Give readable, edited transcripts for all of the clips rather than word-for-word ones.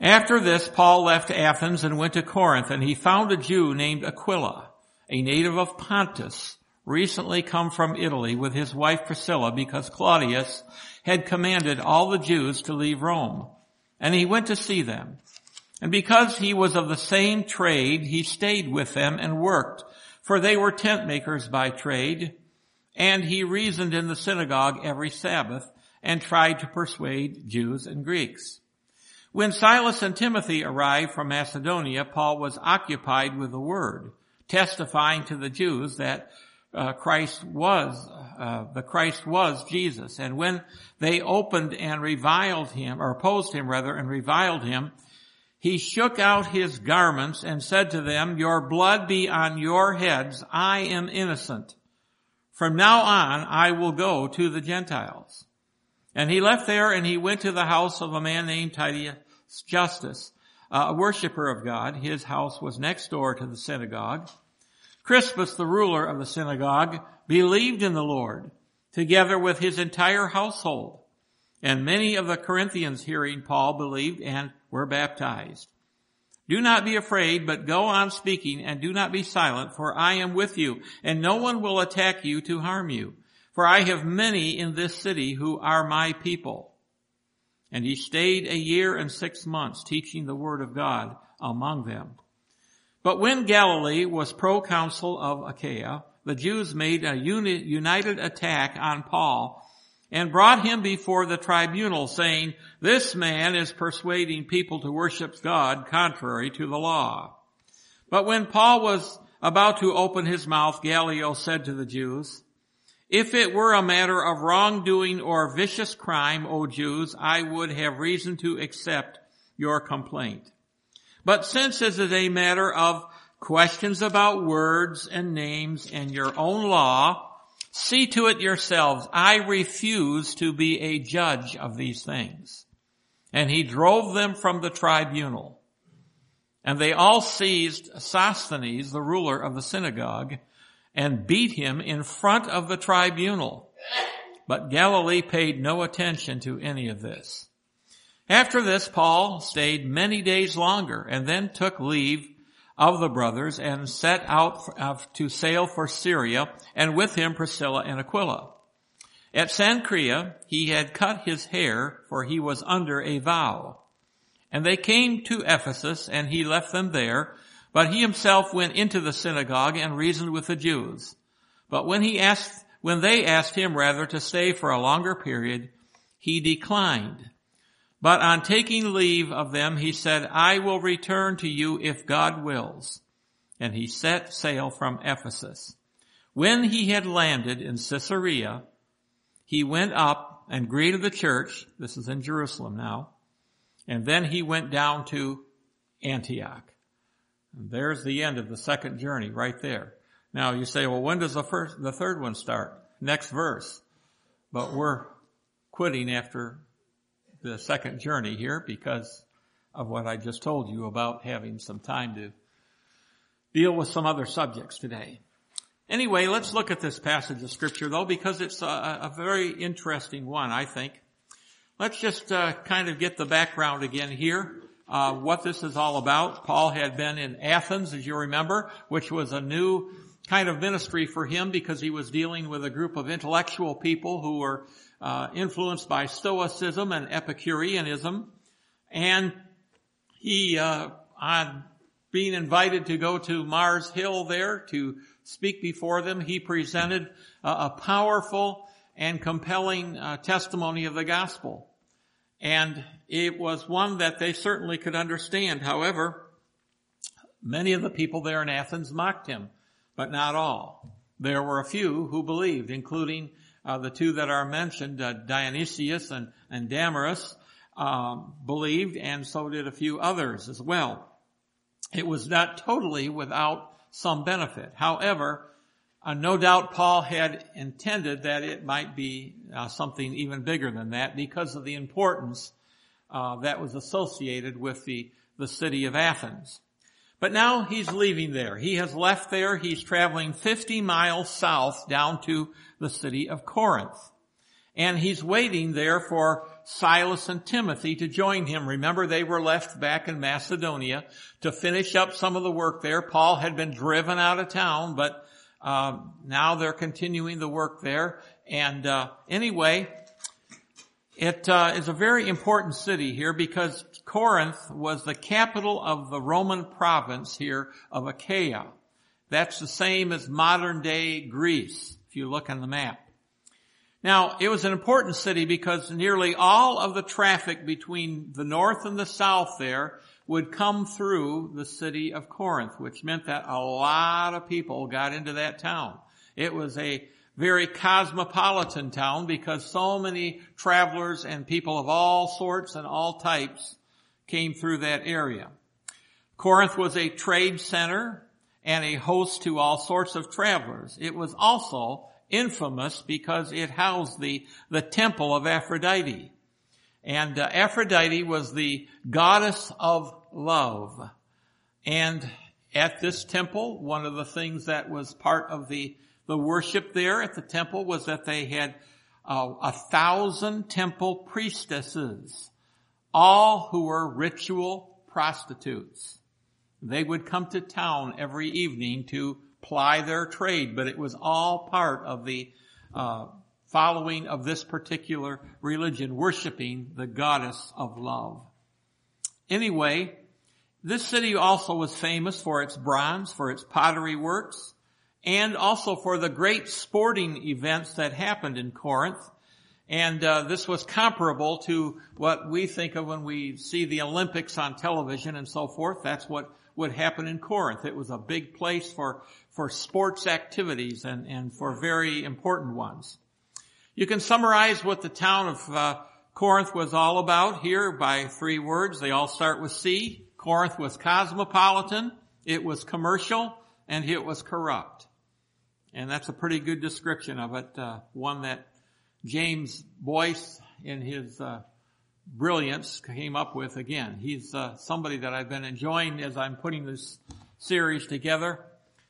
After this, Paul left Athens and went to Corinth, and he found a Jew named Aquila, a native of Pontus, recently come from Italy with his wife Priscilla, because Claudius had commanded all the Jews to leave Rome. And he went to see them. And because he was of the same trade, he stayed with them and worked, for they were tent makers by trade. And he reasoned in the synagogue every Sabbath and tried to persuade Jews and Greeks. When Silas and Timothy arrived from Macedonia, Paul was occupied with the word, testifying to the Jews that the Christ was Jesus. And when they opened and reviled him, or opposed him rather, and reviled him, he shook out his garments and said to them, "Your blood be on your heads. I am innocent. From now on, I will go to the Gentiles." And he left there and he went to the house of a man named Titius Justus, a worshiper of God. His house was next door to the synagogue. Crispus, the ruler of the synagogue, believed in the Lord, together with his entire household. And many of the Corinthians, hearing Paul, believed and were baptized. "Do not be afraid, but go on speaking, and do not be silent, for I am with you, and no one will attack you to harm you. For I have many in this city who are my people." And he stayed 1 year and 6 months, teaching the word of God among them. But when Galilee was proconsul of Achaia, the Jews made a united attack on Paul and brought him before the tribunal, saying, "This man is persuading people to worship God contrary to the law." But when Paul was about to open his mouth, Gallio said to the Jews, "If it were a matter of wrongdoing or vicious crime, O Jews, I would have reason to accept your complaint. But since it is a matter of questions about words and names and your own law, see to it yourselves. I refuse to be a judge of these things." And he drove them from the tribunal. And they all seized Sosthenes, the ruler of the synagogue, and beat him in front of the tribunal. But Galilee paid no attention to any of this. After this, Paul stayed many days longer and then took leave of the brothers and set out to sail for Syria, and with him Priscilla and Aquila. At Cenchrea he had cut his hair, for he was under a vow. And they came to Ephesus, and he left them there. But he himself went into the synagogue and reasoned with the Jews. But when they asked him to stay for a longer period, he declined. But on taking leave of them, he said, "I will return to you if God wills." And he set sail from Ephesus. When he had landed in Caesarea, he went up and greeted the church. This is in Jerusalem now. And then he went down to Antioch. And there's the end of the second journey right there. Now you say, well, when does the third one start? Next verse. But we're quitting after the second journey here because of what I just told you about having some time to deal with some other subjects today. Anyway, let's look at this passage of Scripture though, because it's a very interesting one, I think. Let's just kind of get the background again here. What this is all about. Paul had been in Athens, as you remember, which was a new kind of ministry for him because he was dealing with a group of intellectual people who were influenced by Stoicism and Epicureanism. And he, on being invited to go to Mars Hill there to speak before them, he presented a powerful and compelling testimony of the gospel. And it was one that they certainly could understand. However, many of the people there in Athens mocked him, but not all. There were a few who believed, including the two that are mentioned, Dionysius and Damaris, believed, and so did a few others as well. It was not totally without some benefit. However, no doubt Paul had intended that it might be something even bigger than that because of the importance that was associated with the city of Athens. But now he's leaving there. He has left there. He's traveling 50 miles south down to the city of Corinth. And he's waiting there for Silas and Timothy to join him. Remember, they were left back in Macedonia to finish up some of the work there. Paul had been driven out of town, but now they're continuing the work there. And anyway, it is a very important city here because Corinth was the capital of the Roman province here of Achaia. That's the same as modern-day Greece, if you look on the map. Now, it was an important city because nearly all of the traffic between the north and the south there would come through the city of Corinth, which meant that a lot of people got into that town. It was a very cosmopolitan town because so many travelers and people of all sorts and all types came through that area. Corinth was a trade center and a host to all sorts of travelers. It was also infamous because it housed the temple of Aphrodite. And Aphrodite was the goddess of love. And at this temple, one of the things that was part of the worship there at the temple was that they had 1,000 temple priestesses, all who were ritual prostitutes. They would come to town every evening to ply their trade, but it was all part of the following of this particular religion, worshiping the goddess of love. Anyway, this city also was famous for its bronze, for its pottery works, and also for the great sporting events that happened in Corinth. And this was comparable to what we think of when we see the Olympics on television and so forth. That's what would happen in Corinth. It was a big place for sports activities and for very important ones. You can summarize what the town of Corinth was all about here by 3 words. They all start with C. Corinth was cosmopolitan, it was commercial, and it was corrupt. And that's a pretty good description of it, one that James Boyce in his brilliance came up with again. He's somebody that I've been enjoying as I'm putting this series together.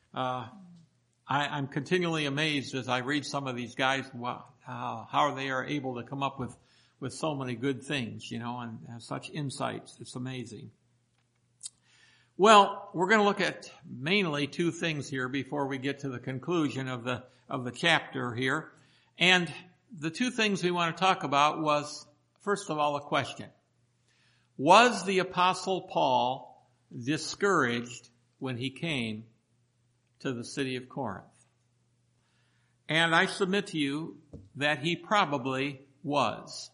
I'm continually amazed as I read some of these guys, how they are able to come up with so many good things, and have such insights. It's amazing. Well, we're going to look at mainly 2 things here before we get to the conclusion of the chapter here. And the 2 things we want to talk about was, first of all, a question. Was the Apostle Paul discouraged when he came to the city of Corinth? And I submit to you that he probably was.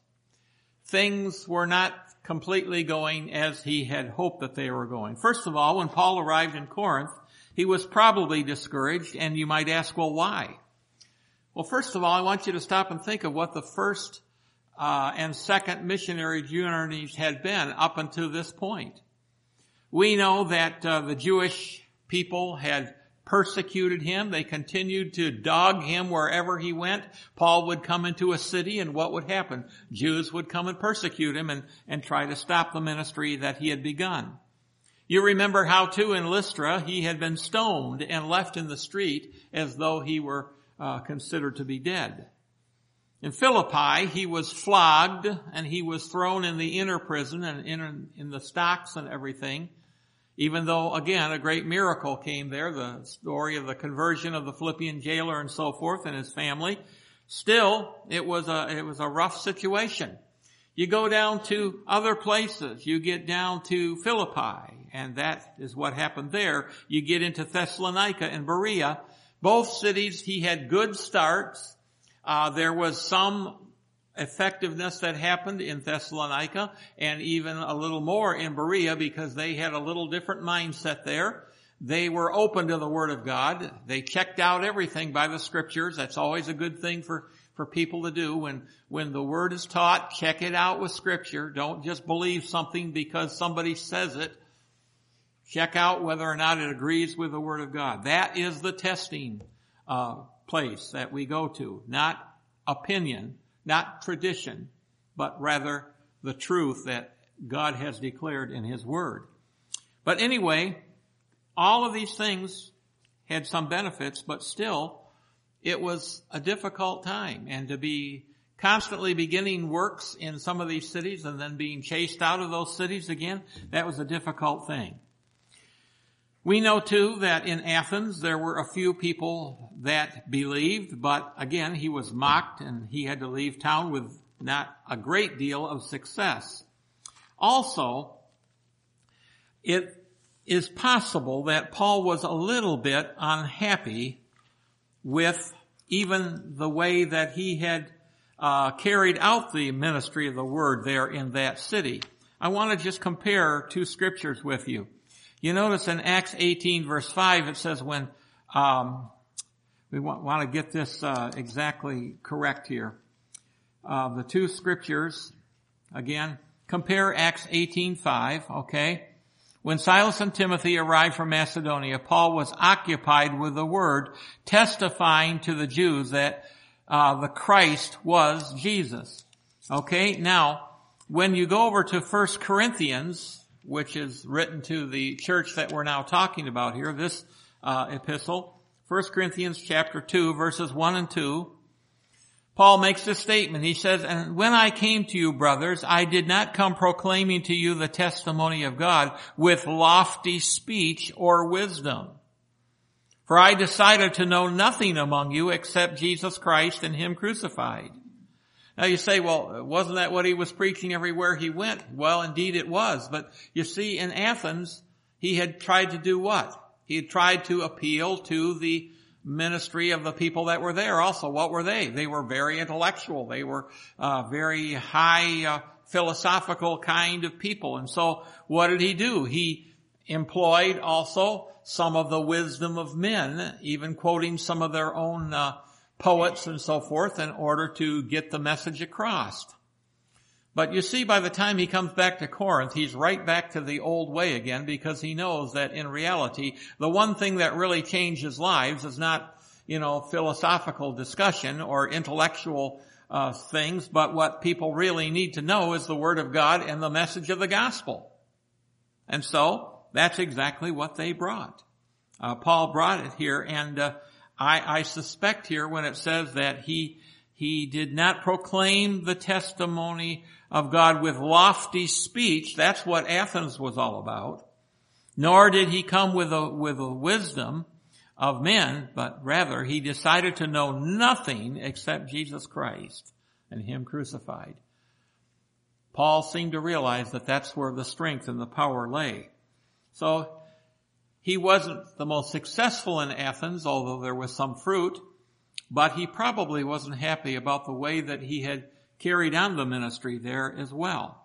Things were not completely going as he had hoped that they were going. First of all, when Paul arrived in Corinth, he was probably discouraged, and you might ask, well, why? Well, first of all, I want you to stop and think of what the first and second missionary journeys had been up until this point. We know that the Jewish people had persecuted him. They continued to dog him wherever he went. Paul would come into a city, and what would happen? Jews would come and persecute him and try to stop the ministry that he had begun. You remember how, too, in Lystra, he had been stoned and left in the street as though he were considered to be dead. In Philippi, he was flogged, and he was thrown in the inner prison and in the stocks and everything. Even though, again, a great miracle came there, the story of the conversion of the Philippian jailer and so forth and his family. Still, it was a rough situation. You go down to other places. You get down to Philippi, and that is what happened there. You get into Thessalonica and Berea. Both cities, he had good starts. There was some effectiveness that happened in Thessalonica, and even a little more in Berea, because they had a little different mindset there. They were open to the Word of God. They checked out everything by the Scriptures. That's always a good thing for people to do. When the Word is taught, check it out with Scripture. Don't just believe something because somebody says it. Check out whether or not it agrees with the Word of God. That is the testing place that we go to. Not opinion, not tradition, but rather the truth that God has declared in His Word. But anyway, all of these things had some benefits, but still, it was a difficult time. And to be constantly beginning works in some of these cities and then being chased out of those cities again. That was a difficult thing. We know too that in Athens there were a few people that believed, but again he was mocked and he had to leave town with not a great deal of success. Also, it is possible that Paul was a little bit unhappy with even the way that he had carried out the ministry of the word there in that city. I want to just compare two scriptures with you. You notice in Acts 18 verse 5 it says when, we want to get this exactly correct here. The two scriptures, again, compare Acts 18:5, okay? When Silas and Timothy arrived from Macedonia, Paul was occupied with the word, testifying to the Jews that the Christ was Jesus. Okay, now, when you go over to 1 Corinthians, which is written to the church that we're now talking about here, this epistle, 1 Corinthians chapter 2, verses 1 and 2, Paul makes this statement. He says, "And when I came to you, brothers, I did not come proclaiming to you the testimony of God with lofty speech or wisdom. For I decided to know nothing among you except Jesus Christ and Him crucified." Now you say, well, wasn't that what he was preaching everywhere he went? Well, indeed it was. But you see, in Athens, he had tried to do what? He had tried to appeal to the ministry of the people that were there. Also, what were they? They were very intellectual. They were very high philosophical kind of people. And so what did he do? He employed also some of the wisdom of men, even quoting some of their own poets and so forth in order to get the message across. But you see, by the time he comes back to Corinth, he's right back to the old way again, because he knows that in reality, the one thing that really changes lives is not, philosophical discussion or intellectual things, but what people really need to know is the Word of God and the message of the gospel. And so, that's exactly what they brought. Paul brought it here, and I suspect here when it says that he did not proclaim the testimony of God with lofty speech. That's what Athens was all about. Nor did he come with a wisdom of men, but rather he decided to know nothing except Jesus Christ and Him crucified. Paul seemed to realize that that's where the strength and the power lay. So he wasn't the most successful in Athens, although there was some fruit, but he probably wasn't happy about the way that he had carried on the ministry there as well.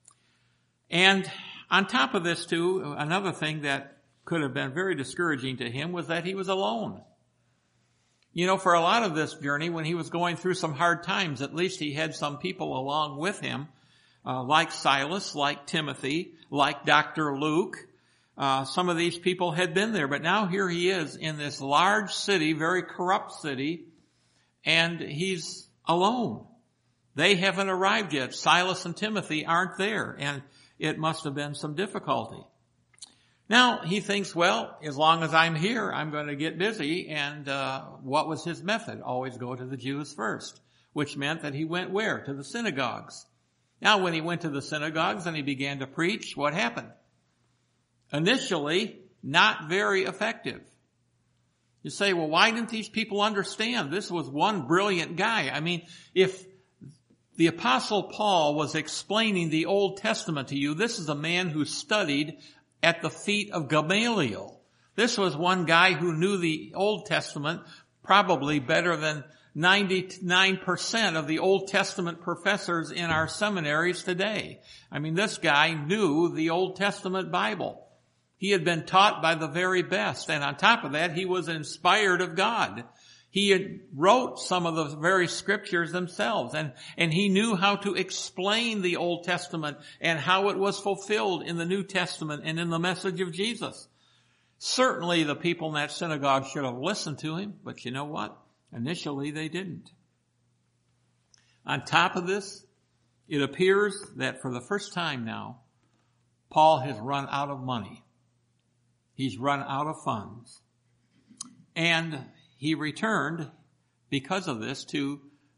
And on top of this too, another thing that could have been very discouraging to him was that he was alone. For a lot of this journey, when he was going through some hard times, at least he had some people along with him, like Silas, like Timothy, like Dr. Luke. Some of these people had been there, but now here he is in this large city, very corrupt city, and he's alone. They haven't arrived yet. Silas and Timothy aren't there, and it must have been some difficulty. Now, he thinks, well, as long as I'm here, I'm going to get busy, and what was his method? Always go to the Jews first, which meant that he went where? To the synagogues. Now, when he went to the synagogues and he began to preach, what happened? Initially, not very effective. You say, well, why didn't these people understand? This was one brilliant guy. I mean, if the Apostle Paul was explaining the Old Testament to you, this is a man who studied at the feet of Gamaliel. This was one guy who knew the Old Testament probably better than 99% of the Old Testament professors in our seminaries today. I mean, this guy knew the Old Testament Bible. He had been taught by the very best, and on top of that, he was inspired of God. He had wrote some of the very scriptures themselves, and he knew how to explain the Old Testament and how it was fulfilled in the New Testament and in the message of Jesus. Certainly the people in that synagogue should have listened to him, but you know what? Initially they didn't. On top of this, it appears that for the first time now, Paul has run out of money. He's run out of funds. And he returned, because of this, to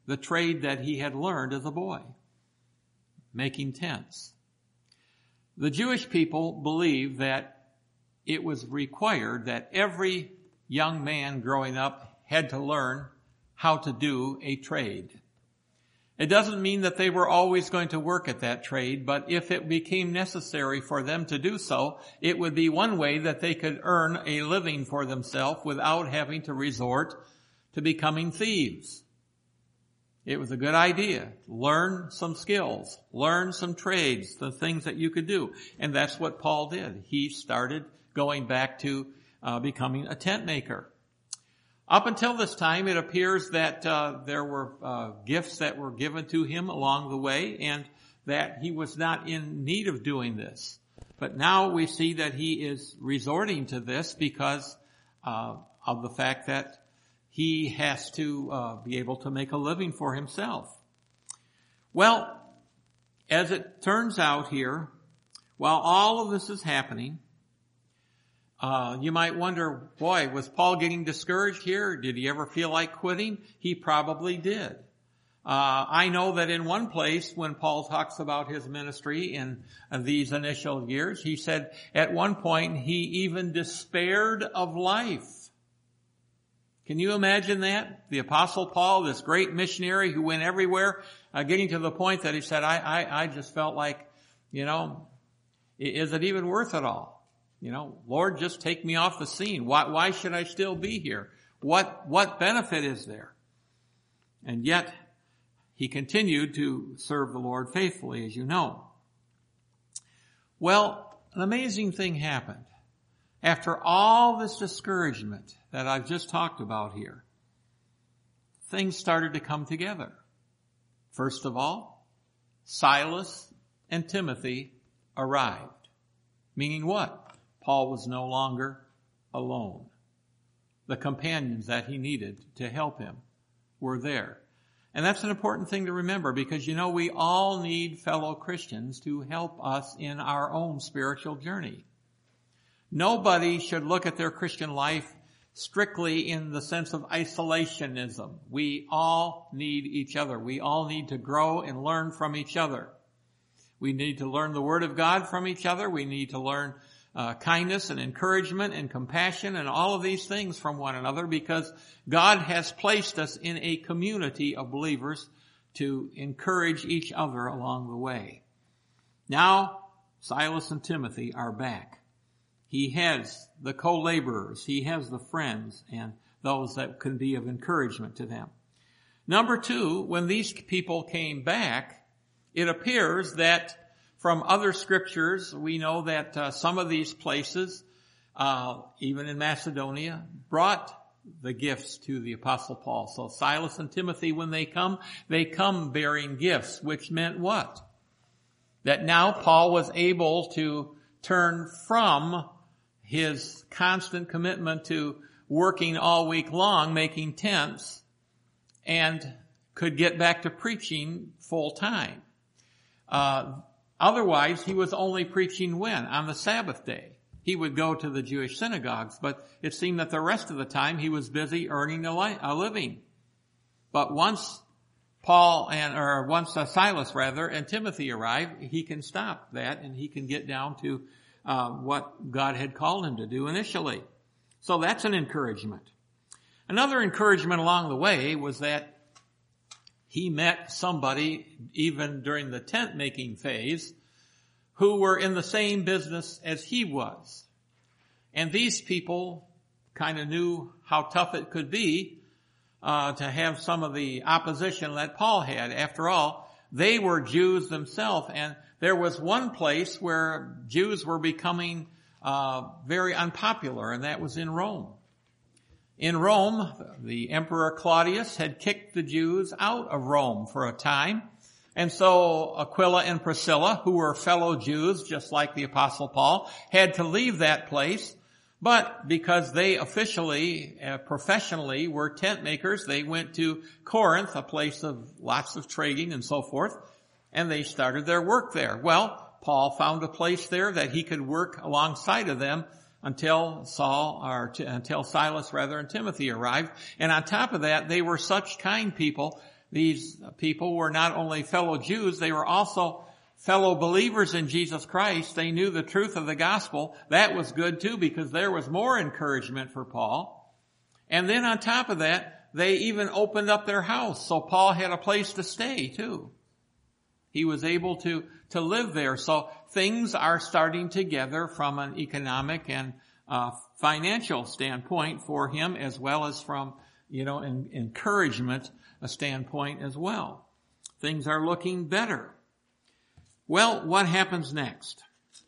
the trade that he had learned as a boy, making tents. The Jewish people believed that it was required that every young man growing up had to learn how to do a trade. It doesn't mean that they were always going to work at that trade, but if it became necessary for them to do so, it would be one way that they could earn a living for themselves without having to resort to becoming thieves. It was a good idea. Learn some skills, learn some trades, the things that you could do. And that's what Paul did. He started going back to becoming a tent maker. Up until this time, it appears that there were gifts that were given to him along the way, and that he was not in need of doing this. But now we see that he is resorting to this because of the fact that he has to be able to make a living for himself. Well, as it turns out here, while all of this is happening, you might wonder, boy, was Paul getting discouraged here? Did he ever feel like quitting? He probably did. I know that in one place when Paul talks about his ministry in these initial years, he said at one point he even despaired of life. Can you imagine that? The Apostle Paul, this great missionary who went everywhere, getting to the point that he said, I just felt like, is it even worth it all? Lord, just take me off the scene. Why should I still be here? What benefit is there? And yet, he continued to serve the Lord faithfully, as you know. Well, an amazing thing happened. After all this discouragement that I've just talked about here, things started to come together. First of all, Silas and Timothy arrived. Meaning what? Paul was no longer alone. The companions that he needed to help him were there. And that's an important thing to remember because, we all need fellow Christians to help us in our own spiritual journey. Nobody should look at their Christian life strictly in the sense of isolationism. We all need each other. We all need to grow and learn from each other. We need to learn the Word of God from each other. We need to learn kindness and encouragement and compassion and all of these things from one another because God has placed us in a community of believers to encourage each other along the way. Now, Silas and Timothy are back. He has the co-laborers, he has the friends and those that can be of encouragement to them. Number two, when these people came back, it appears that from other scriptures, we know that some of these places, even in Macedonia, brought the gifts to the Apostle Paul. So Silas and Timothy, when they come bearing gifts, which meant what? That now Paul was able to turn from his constant commitment to working all week long, making tents, and could get back to preaching full time. Otherwise, he was only preaching when? On the Sabbath day. He would go to the Jewish synagogues, but it seemed that the rest of the time he was busy earning a living. But once Silas and Timothy arrive, he can stop that and he can get down to what God had called him to do initially. So that's an encouragement. Another encouragement along the way was that he met somebody, even during the tent making phase, who were in the same business as he was. And these people kind of knew how tough it could be to have some of the opposition that Paul had. After all, they were Jews themselves, and there was one place where Jews were becoming very unpopular, and that was in Rome. In Rome, the Emperor Claudius had kicked the Jews out of Rome for a time. And so Aquila and Priscilla, who were fellow Jews, just like the Apostle Paul, had to leave that place. But because they professionally were tent makers, they went to Corinth, a place of lots of trading and so forth, and they started their work there. Well, Paul found a place there that he could work alongside of them until Silas and Timothy arrived. And on top of that, they were such kind people These people were not only fellow Jews, they were also fellow believers in Jesus Christ. They knew the truth of the gospel. That was good too, because there was more encouragement for Paul. And then on top of that, they even opened up their house, so Paul had a place to stay too. He was able to live there. So things are starting to gather from an economic and financial standpoint for him, as well as from, an encouragement standpoint as well. Things are looking better. Well, what happens next?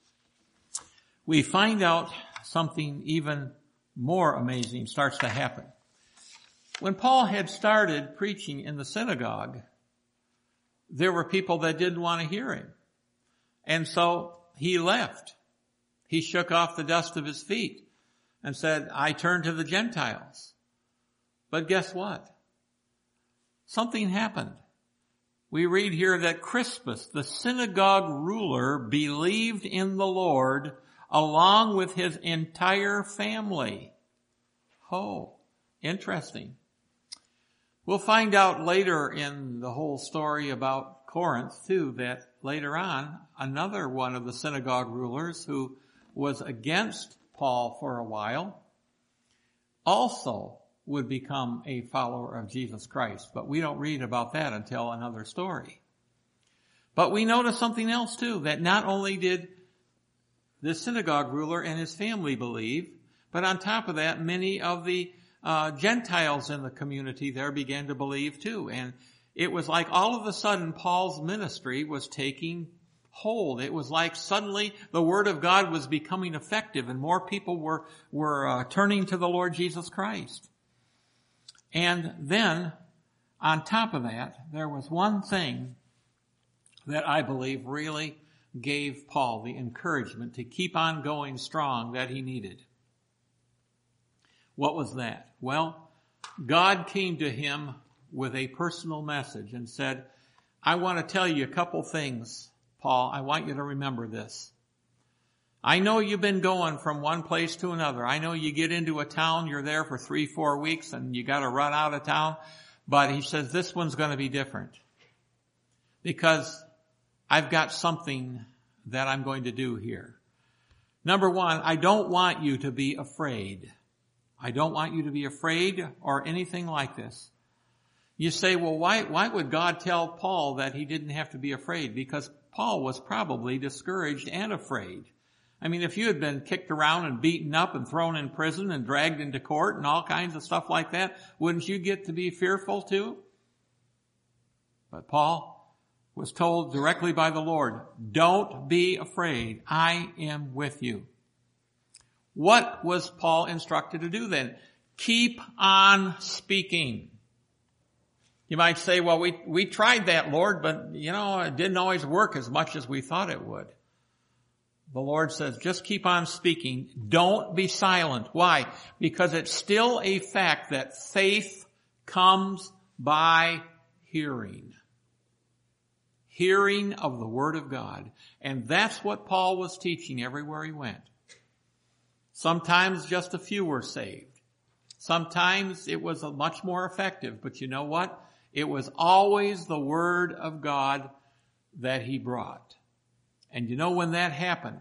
We find out something even more amazing starts to happen. When Paul had started preaching in the synagogue, there were people that didn't want to hear him. And so he left. He shook off the dust of his feet and said, I turn to the Gentiles. But guess what? Something happened. We read here that Crispus, the synagogue ruler, believed in the Lord along with his entire family. Oh, interesting. We'll find out later in the whole story about Corinth too, that later on, another one of the synagogue rulers who was against Paul for a while also would become a follower of Jesus Christ. But we don't read about that until another story. But we notice something else too, that not only did this synagogue ruler and his family believe, but on top of that, many of the Gentiles in the community there began to believe too. And it was like all of a sudden Paul's ministry was taking hold. It was like suddenly the Word of God was becoming effective and more people were turning to the Lord Jesus Christ. And then, on top of that, there was one thing that I believe really gave Paul the encouragement to keep on going strong that he needed. What was that? Well, God came to him with a personal message and said, I want to tell you a couple things, Paul. I want you to remember this. I know you've been going from one place to another. I know you get into a town, you're there for 3-4 weeks, and you got to run out of town. But he says, this one's going to be different. Because I've got something that I'm going to do here. Number one, I don't want you to be afraid. I don't want you to be afraid or anything like this. You say, well, why would God tell Paul that he didn't have to be afraid? Because Paul was probably discouraged and afraid. I mean, if you had been kicked around and beaten up and thrown in prison and dragged into court and all kinds of stuff like that, wouldn't you get to be fearful too? But Paul was told directly by the Lord, don't be afraid. I am with you. What was Paul instructed to do then? Keep on speaking. You might say, well, we tried that, Lord, but it didn't always work as much as we thought it would. The Lord says, just keep on speaking. Don't be silent. Why? Because it's still a fact that faith comes by hearing. Hearing of the Word of God. And that's what Paul was teaching everywhere he went. Sometimes just a few were saved. Sometimes it was much more effective. But you know what? It was always the Word of God that he brought. And when that happened,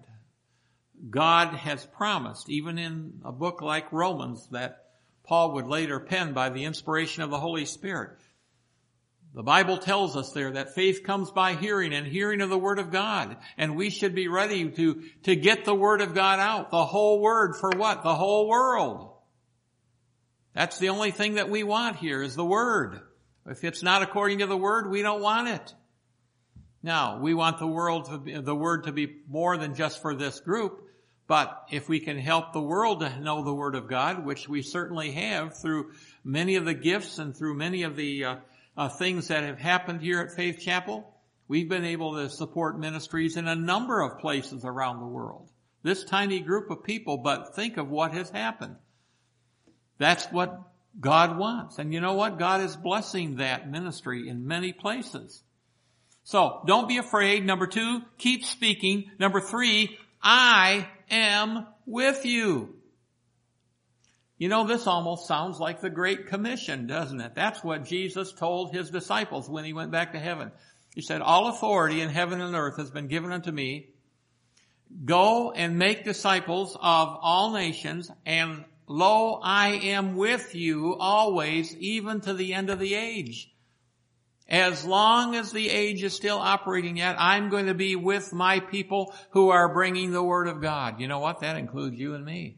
God has promised, even in a book like Romans that Paul would later pen by the inspiration of the Holy Spirit. The Bible tells us there that faith comes by hearing and hearing of the Word of God. And we should be ready to get the Word of God out. The whole Word for what? The whole world. That's the only thing that we want here is the Word. If it's not according to the Word, we don't want it. Now, we want the Word to be more than just for this group. But if we can help the world to know the Word of God, which we certainly have through many of the gifts and through many of the things that have happened here at Faith Chapel, we've been able to support ministries in a number of places around the world. This tiny group of people, but think of what has happened. That's what God wants. And you know what? God is blessing that ministry in many places. So, don't be afraid. Number 2, keep speaking. Number 3, I am with you. You know, this almost sounds like the Great Commission, doesn't it? That's what Jesus told his disciples when he went back to heaven. He said, all authority in heaven and earth has been given unto me. Go and make disciples of all nations, and lo, I am with you always, even to the end of the age. As long as the age is still operating yet, I'm going to be with my people who are bringing the Word of God. You know what? That includes you and me.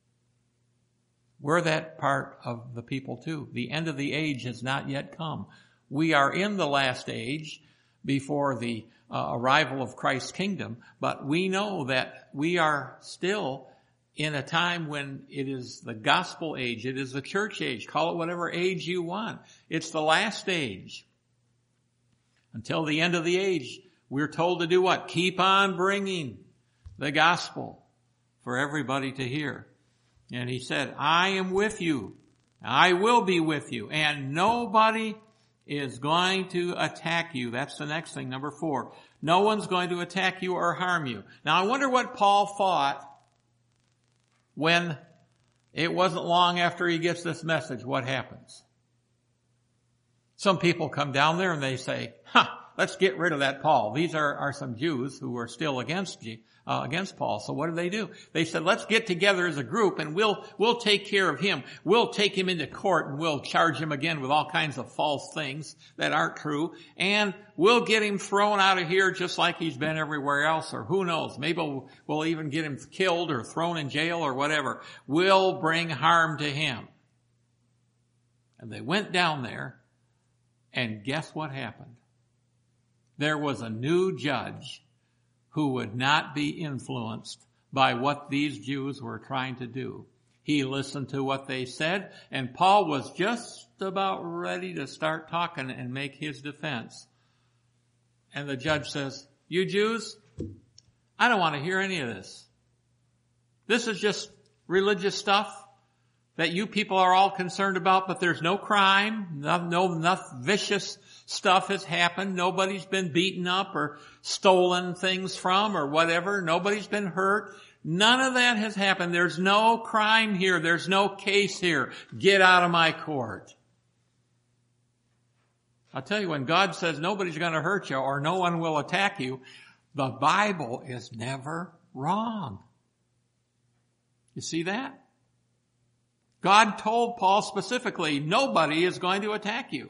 We're that part of the people too. The end of the age has not yet come. We are in the last age before the arrival of Christ's kingdom, but we know that we are still in a time when it is the gospel age, it is the church age, call it whatever age you want. It's the last age. Until the end of the age, we're told to do what? Keep on bringing the gospel for everybody to hear. And he said, I am with you. I will be with you. And nobody is going to attack you. That's the next thing, number 4. No one's going to attack you or harm you. Now I wonder what Paul thought when it wasn't long after he gets this message. What happens? Some people come down there and they say, let's get rid of that Paul. These are some Jews who are still against Paul. So what do? They said, let's get together as a group and we'll take care of him. We'll take him into court and we'll charge him again with all kinds of false things that aren't true. And we'll get him thrown out of here just like he's been everywhere else, or who knows. Maybe we'll even get him killed or thrown in jail or whatever. We'll bring harm to him. And they went down there, and guess what happened? There was a new judge who would not be influenced by what these Jews were trying to do. He listened to what they said, and Paul was just about ready to start talking and make his defense. And the judge says, you Jews, I don't want to hear any of this. This is just religious stuff that you people are all concerned about, but there's no crime, no vicious stuff has happened. Nobody's been beaten up or stolen things from or whatever. Nobody's been hurt. None of that has happened. There's no crime here. There's no case here. Get out of my court. I'll tell you, when God says nobody's going to hurt you or no one will attack you, the Bible is never wrong. You see that? God told Paul specifically, nobody is going to attack you.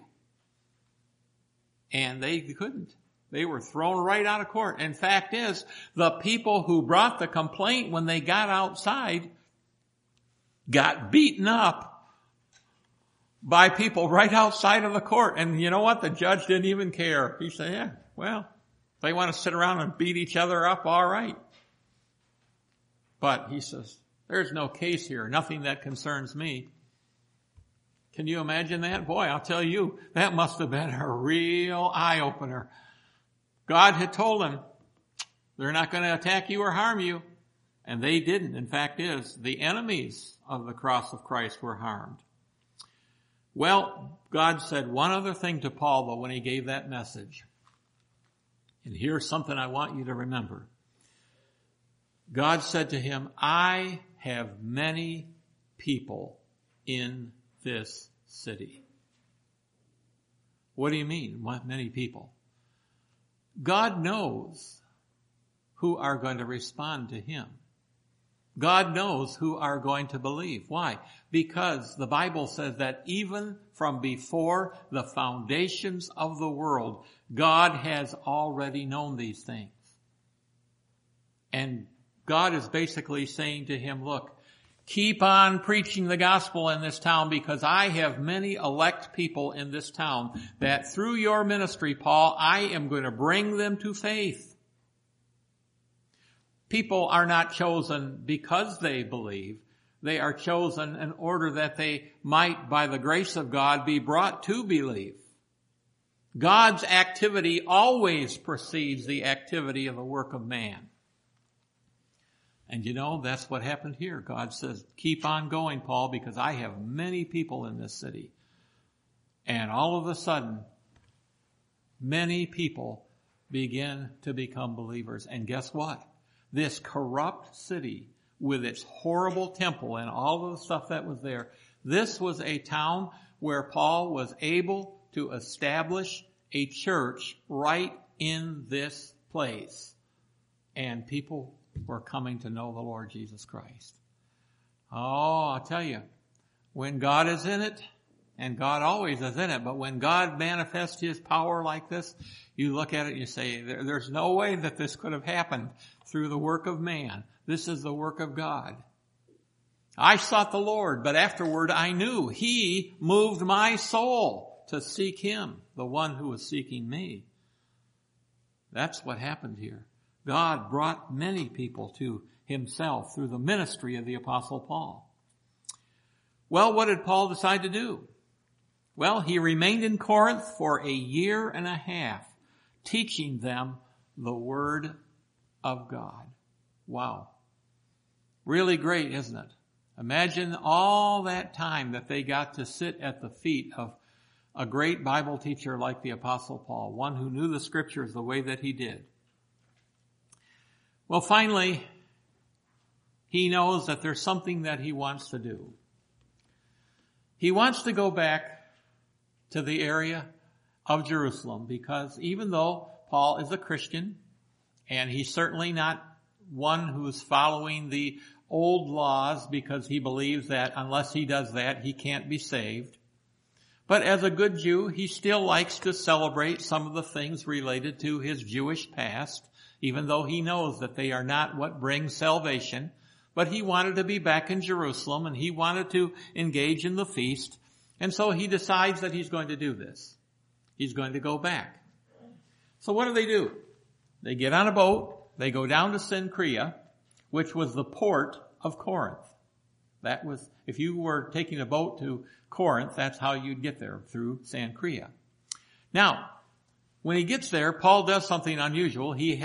And they couldn't. They were thrown right out of court. And fact is, the people who brought the complaint when they got outside got beaten up by people right outside of the court. And you know what? The judge didn't even care. He said, yeah, well, if they want to sit around and beat each other up, all right. But he says, there's no case here, nothing that concerns me. Can you imagine that? Boy, I'll tell you, that must have been a real eye-opener. God had told them, they're not going to attack you or harm you. And they didn't. In fact is, the enemies of the cross of Christ were harmed. Well, God said one other thing to Paul, though, when he gave that message. And here's something I want you to remember. God said to him, I have many people in this city. What do you mean, many people? God knows who are going to respond to him. God knows who are going to believe. Why? Because the Bible says that even from before the foundations of the world, God has already known these things. And God is basically saying to him, look, keep on preaching the gospel in this town because I have many elect people in this town that through your ministry, Paul, I am going to bring them to faith. People are not chosen because they believe. They are chosen in order that they might, by the grace of God, be brought to believe. God's activity always precedes the activity of the work of man. And you know, that's what happened here. God says, keep on going, Paul, because I have many people in this city. And all of a sudden, many people begin to become believers. And guess what? This corrupt city with its horrible temple and all of the stuff that was there. This was a town where Paul was able to establish a church right in this place. And people were coming to know the Lord Jesus Christ. Oh, I'll tell you, when God is in it, and God always is in it, but when God manifests His power like this, you look at it and you say, there's no way that this could have happened through the work of man. This is the work of God. I sought the Lord, but afterward I knew He moved my soul to seek Him, the one who was seeking me. That's what happened here. God brought many people to Himself through the ministry of the Apostle Paul. Well, what did Paul decide to do? Well, he remained in Corinth for 1.5 years, teaching them the Word of God. Wow. Really great, isn't it? Imagine all that time that they got to sit at the feet of a great Bible teacher like the Apostle Paul, one who knew the Scriptures the way that he did. Well, finally, he knows that there's something that he wants to do. He wants to go back to the area of Jerusalem, because even though Paul is a Christian, and he's certainly not one who's following the old laws because he believes that unless he does that, he can't be saved. But as a good Jew, he still likes to celebrate some of the things related to his Jewish past, even though he knows that they are not what brings salvation. But he wanted to be back in Jerusalem, and he wanted to engage in the feast. And so he decides that he's going to do this. He's going to go back. So what do? They get on a boat. They go down to Cenchrea, which was the port of Corinth. That was, if you were taking a boat to Corinth, that's how you'd get there, through Cenchrea. Now, when he gets there, Paul does something unusual. He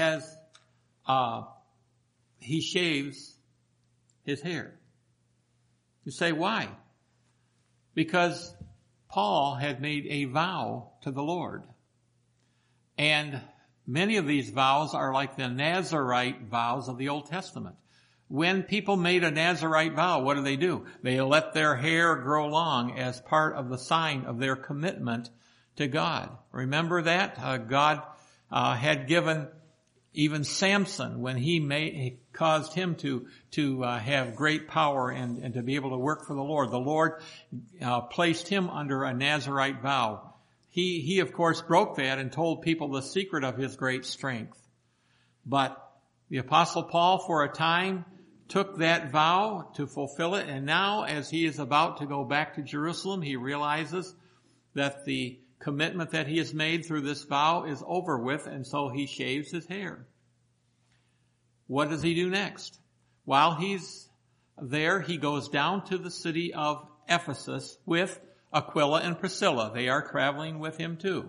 shaves his hair. You say, why? Because Paul had made a vow to the Lord. And many of these vows are like the Nazirite vows of the Old Testament. When people made a Nazirite vow, what do? They let their hair grow long as part of the sign of their commitment to God. Remember that? God had given even Samson, when he caused him to have great power and to be able to work for the Lord placed him under a Nazirite vow. He of course broke that and told people the secret of his great strength. But the Apostle Paul, for a time, took that vow to fulfill it, and now as he is about to go back to Jerusalem, he realizes that the commitment that he has made through this vow is over with, and so he shaves his hair. What does he do next? While he's there, he goes down to the city of Ephesus with Aquila and Priscilla. They are traveling with him too.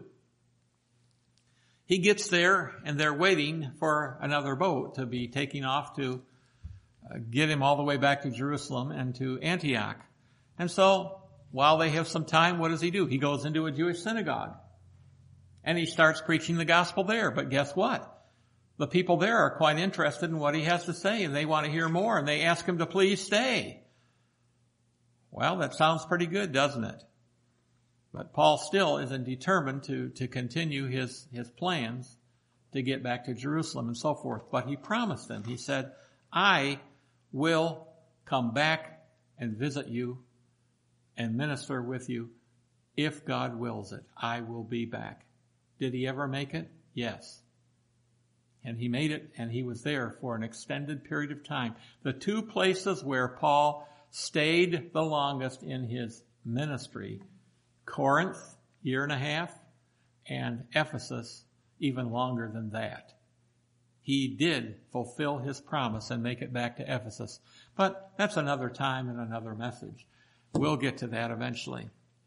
He gets there, and they're waiting for another boat to be taking off to get him all the way back to Jerusalem and to Antioch. And so, while they have some time, what does he do? He goes into a Jewish synagogue. And he starts preaching the gospel there. But guess what? The people there are quite interested in what he has to say, and they want to hear more, and they ask him to please stay. Well, that sounds pretty good, doesn't it? But Paul still isn't determined to continue his plans to get back to Jerusalem and so forth. But he promised them. He said, I will come back and visit you and minister with you if God wills it. I will be back. Did he ever make it? Yes. And he made it, and he was there for an extended period of time. The two places where Paul stayed the longest in his ministry, Corinth, 1.5 years, and Ephesus, even longer than that. He did fulfill his promise and make it back to Ephesus. But that's another time and another message. We'll get to that eventually.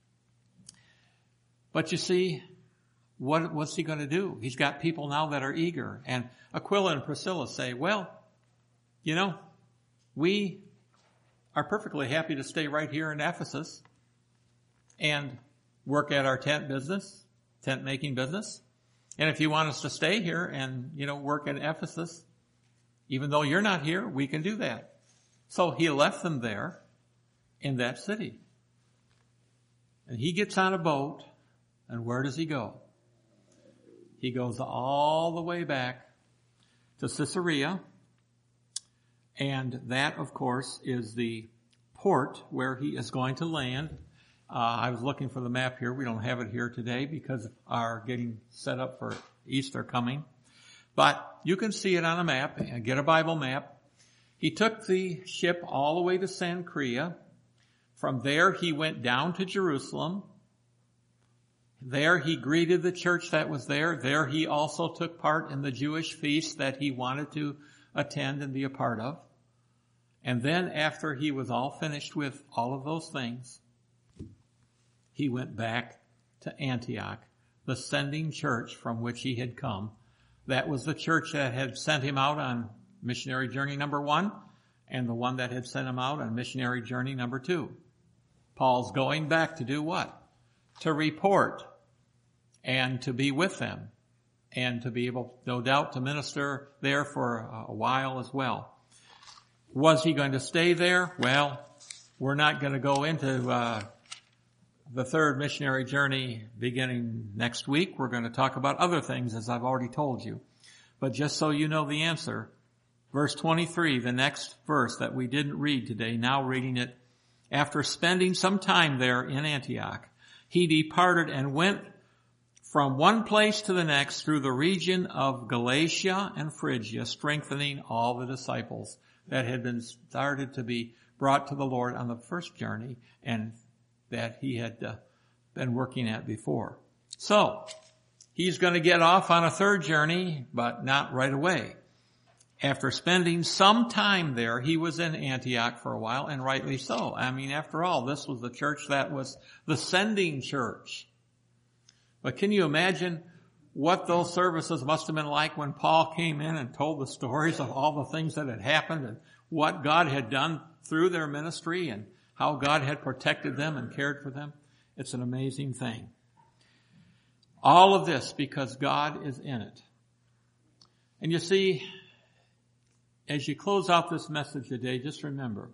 But you see, what's he going to do? He's got people now that are eager. And Aquila and Priscilla say, well, we are perfectly happy to stay right here in Ephesus and work at our tent making business. And if you want us to stay here and, work in Ephesus, even though you're not here, we can do that. So he left them there in that city. And he gets on a boat, and where does he go? He goes all the way back to Caesarea, and that, of course, is the port where he is going to land. I was looking for the map here. We don't have it here today because of our getting set up for Easter coming. But you can see it on a map, and get a Bible map. He took the ship all the way to Cenchrea. From there, he went down to Jerusalem. There he greeted the church that was there. There he also took part in the Jewish feast that he wanted to attend and be a part of. And then after he was all finished with all of those things, he went back to Antioch, the sending church from which he had come. That was the church that had sent him out on missionary journey number 1, and the one that had sent him out on missionary journey number 2. Paul's going back to do what? To report and to be with them and to be able, no doubt, to minister there for a while as well. Was he going to stay there? Well, we're not going to go into the third missionary journey beginning next week. We're going to talk about other things, as I've already told you. But just so you know the answer, verse 23, the next verse that we didn't read today, now reading it. After spending some time there in Antioch, he departed and went from one place to the next through the region of Galatia and Phrygia, strengthening all the disciples that had been started to be brought to the Lord on the first journey and that he had been working at before. So, he's going to get off on a third journey, but not right away. After spending some time there, he was in Antioch for a while, and rightly so. I mean, after all, this was the church that was the sending church. But can you imagine what those services must have been like when Paul came in and told the stories of all the things that had happened and what God had done through their ministry and how God had protected them and cared for them? It's an amazing thing. All of this because God is in it. And you see, as you close out this message today, just remember,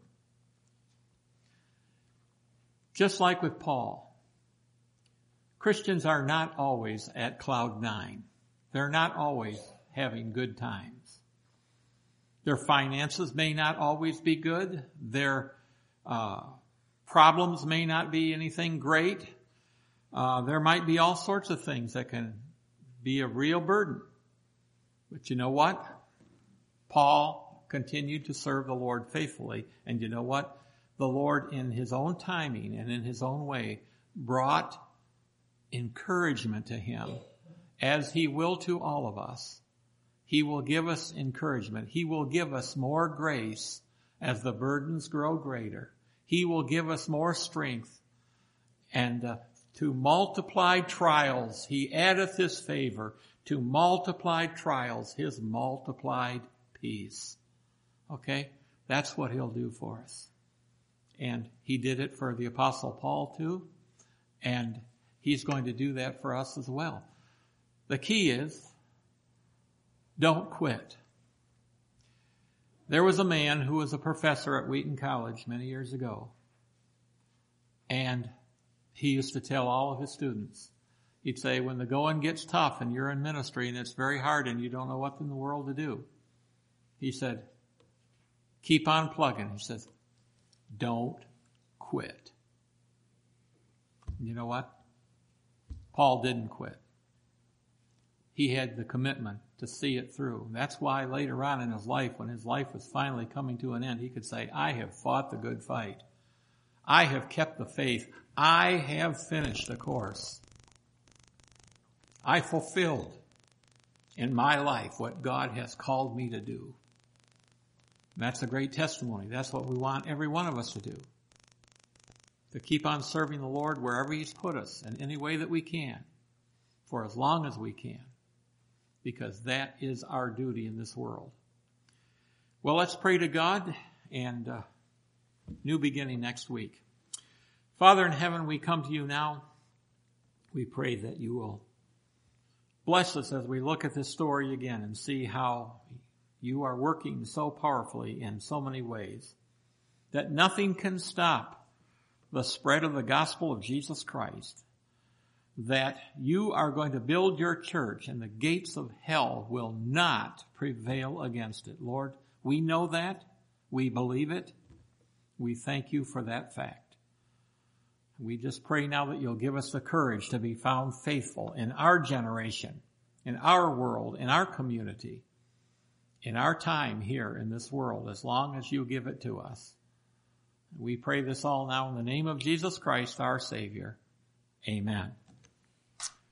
just like with Paul, Christians are not always at cloud 9. They're not always having good times. Their finances may not always be good. Their problems may not be anything great. There might be all sorts of things that can be a real burden. But you know what? Paul continued to serve the Lord faithfully. And you know what? The Lord, in his own timing and in his own way, brought encouragement to him, as he will to all of us. He will give us encouragement. He will give us more grace as the burdens grow greater. He will give us more strength. And to multiply trials, he addeth his favor. To multiply trials, his multiplied peace. Okay? That's what he'll do for us. And he did it for the Apostle Paul too. And he's going to do that for us as well. The key is, don't quit. There was a man who was a professor at Wheaton College many years ago. And he used to tell all of his students, he'd say, when the going gets tough and you're in ministry and it's very hard and you don't know what in the world to do, he said, keep on plugging. He says, don't quit. And you know what? Paul didn't quit. He had the commitment to see it through. That's why later on in his life, when his life was finally coming to an end, he could say, I have fought the good fight. I have kept the faith. I have finished the course. I fulfilled in my life what God has called me to do. And that's a great testimony. That's what we want every one of us to do. To keep on serving the Lord wherever he's put us in any way that we can, for as long as we can, because that is our duty in this world. Well, let's pray to God, and new beginning next week. Father in heaven, we come to you now. We pray that you will bless us as we look at this story again and see how you are working so powerfully in so many ways. that nothing can stop the spread of the gospel of Jesus Christ, that you are going to build your church and the gates of hell will not prevail against it. Lord, we know that. We believe it. We thank you for that fact. We just pray now that you'll give us the courage to be found faithful in our generation, in our world, in our community, in our time here in this world, as long as you give it to us. We pray this all now in the name of Jesus Christ, our Savior. Amen.